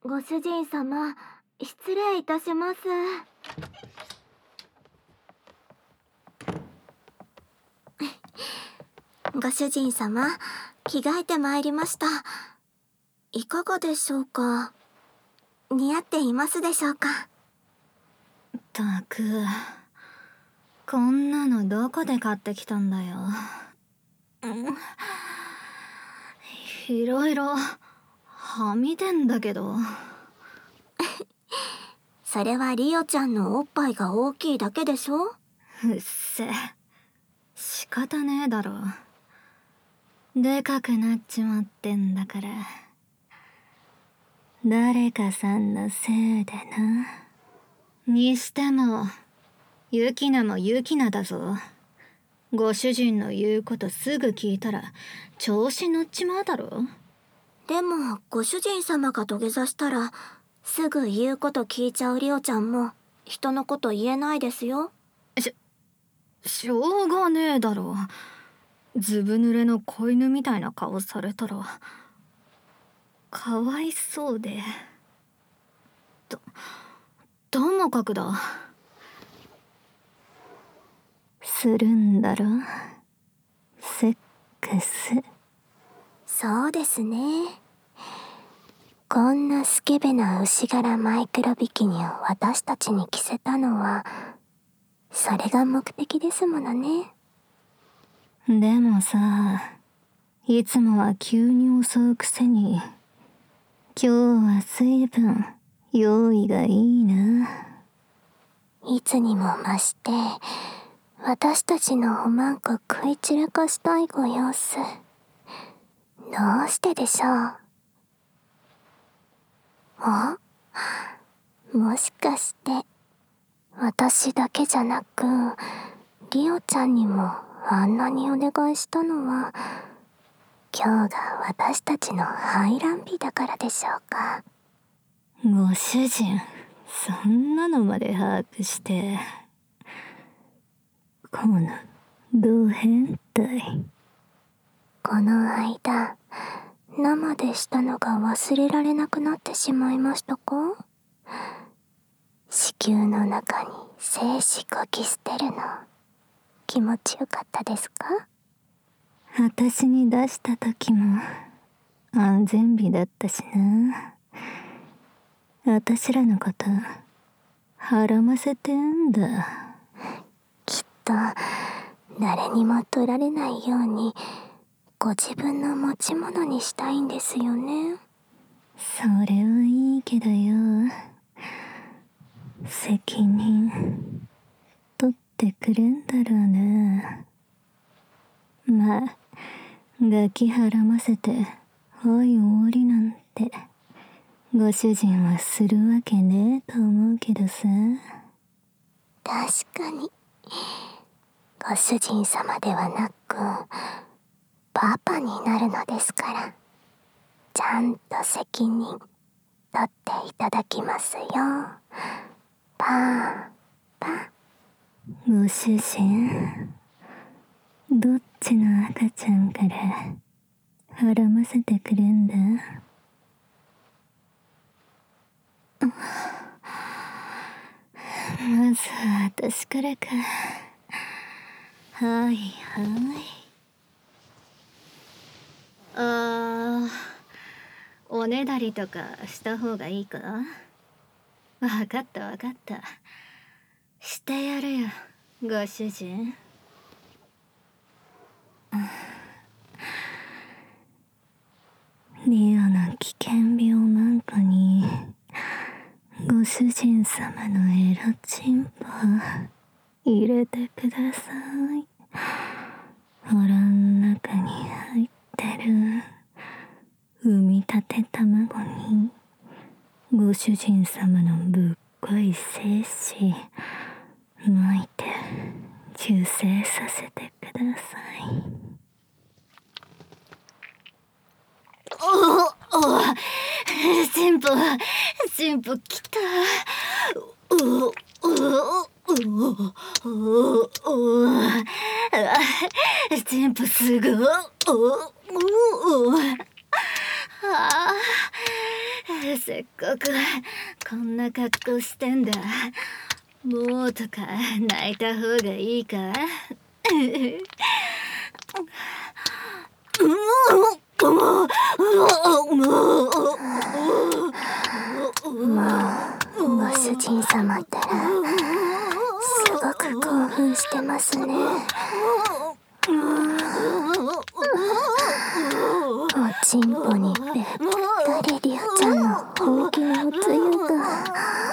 ご主人様、失礼いたします。ご主人様、着替えてまいりました。いかがでしょうか。似合っていますでしょうか。 ったく、こんなのどこで買ってきたんだよ。いろいろはみ出んだけど。 それはリオちゃんのおっぱいが大きいだけでしょ。 うっせ、仕方ねえだろ。でかくなっちまってんだから。誰かさんのせいでな。にしてもユキナもユキナだぞ。ご主人の言うことすぐ聞いたら調子乗っちまうだろ。 でもご主人様が土下座したらすぐ言うこと聞いちゃうリオちゃんも人のこと言えないですよ。 しょうがねえだろ。ずぶ濡れの子犬みたいな顔されたらかわいそうで。ともかくだ。するんだろ、セックス。 そうですね。こんなスケベな牛柄マイクロビキニを私たちに着せたのはそれが目的ですものね。 でもさ、いつもは急に襲うくせに今日は随分用意がいいな。 いつにも増して私たちのおまんこ食い散らかしたいご様子。どうしてでしょう。あ、もしかして私だけじゃなくリオちゃんにもあんなにお願いしたのは今日が私たちの排卵日だからでしょうか。 ご主人、そんなのまで把握して。この同変態。 この間生でしたのが忘れられなくなってしまいましたか。子宮の中に精子こき捨てるの気持ちよかったですか。 私に出した時も安全日だったしな。私らのことはらませてんだ。 きっと誰にも取られないようにご自分の持ち物にしたいんですよね。 それはいいけどよ、責任取ってくれんだろうな。まあガキはらませてはい終わりなんてご主人はするわけねえと思うけどさ。 確かにご主人様ではなくパパになるのですからちゃんと責任取っていただきますよ。パパ。 ご主人、どっちの赤ちゃんからはらませてくれんだ。まずは私からか。はいはい。おねだりとかした方がいいか。わかったわかった、してやるよご主人。リオの危険病マンコにご主人様のエロチンポ入れてください。腹ん中に入ってる産みたて卵にご主人様のぶっこい精子巻いて受精させてください。進歩来た。進歩すごい。 せっかくこんな格好してんだ。もうとか泣いた方がいいか。 ご主人様ったらすごく興奮してますね。おちんぽにべったりリオちゃんの本気のおつゆが。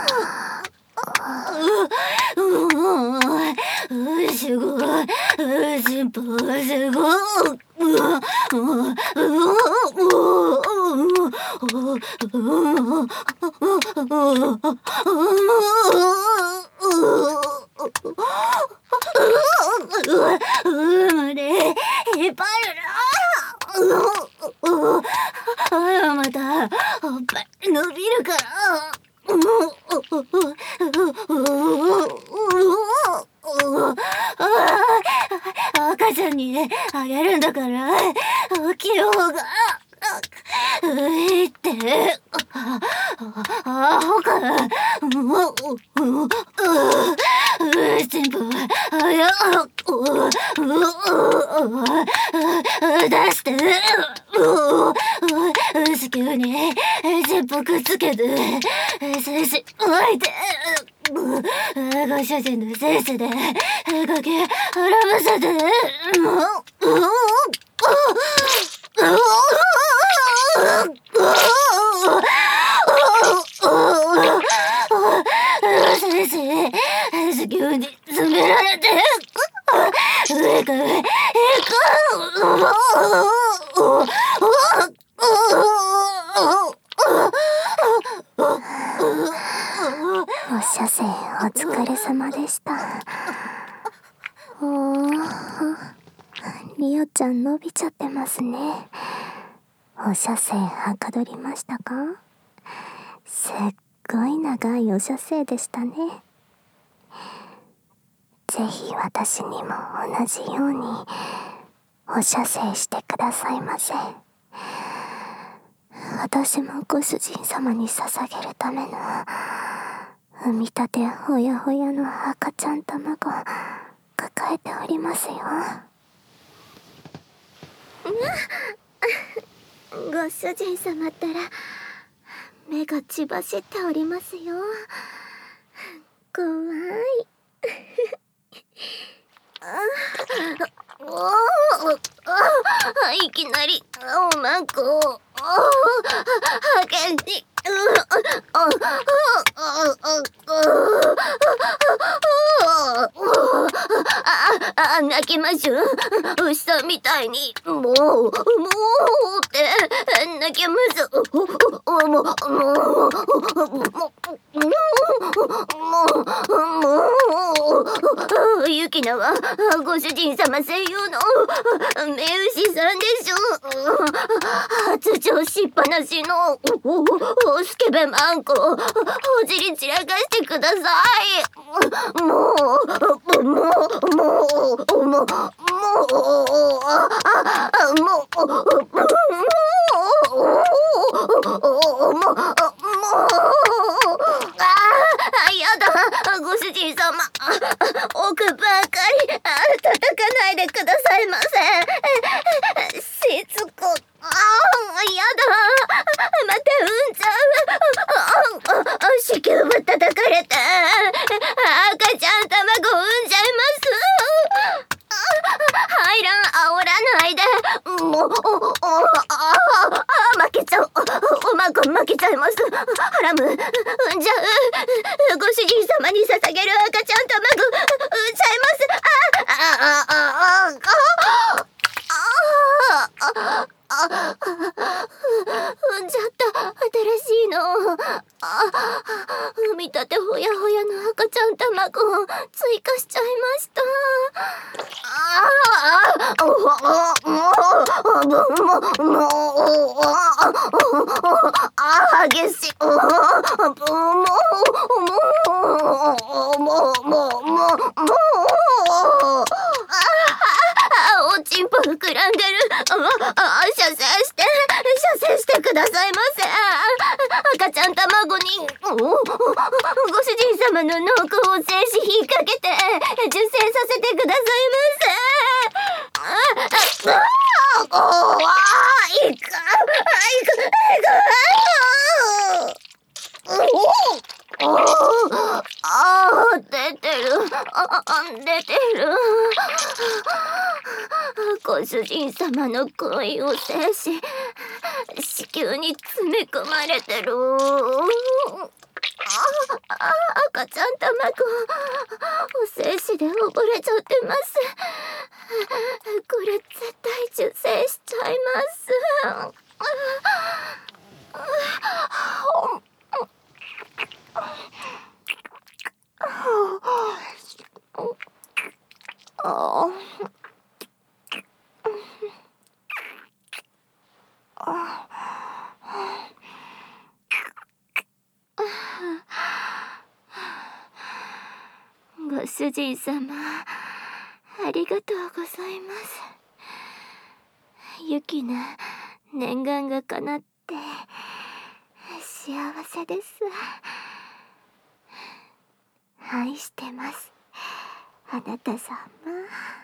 すごい、ちんぽすごい。まで引っ張るな。またおっぱい伸びるから。赤ちゃんにあげるんだから大きい方がいいって。アホか。全部出して。子宮に全部くっつけて精子置いて。ご主人の精子で動き表せて。先生、子宮に詰められて上から上お射精お疲れ様でした。リオちゃん伸びちゃってますね。お射精はかどりましたか？すっごい長いお射精でしたね。ぜひ私にも同じようにお射精してくださいませ。私もご主人様に捧げるための産みたてほやほやの赤ちゃん卵抱えておりますよ。ご主人様ったら目が血走っておりますよ。怖い。いきなりおまんこをはけに泣きましょう。牛さんみたいにもうって泣きます。ユキナはご主人様専用の目牛さんでしょ。発情しっぱなしのスケベマンコお尻散らかしてください。もやだ、ご主人様、奥ばかり叩かないでくださいませ。しつこ、やだ、また産んじゃう。子宮ぶったたかれて赤ちゃん卵産んじゃいます。排卵煽らないで。もう負けちゃう。おまんこ負けちゃいます。ハラム産んじゃう。ご主人様に捧げる赤ちゃん卵産んじゃいます。産んじゃった新しいの。産みたてほやほやの赤ちゃん卵を追加しちゃいました。激しい。おチンポ膨らんでる。射精してくださいませ。赤ちゃん卵にご主人様の濃厚を精子引っ掛けて受精させてくださいませ。いか出てる。ご主人様の恋を制し子宮に詰め込まれてる。赤ちゃん卵お精子で溺れちゃってます。これ絶対受精しちゃいます。ご主人様、ありがとうございます。ユキの念願が叶って幸せです。愛してます、あなた様。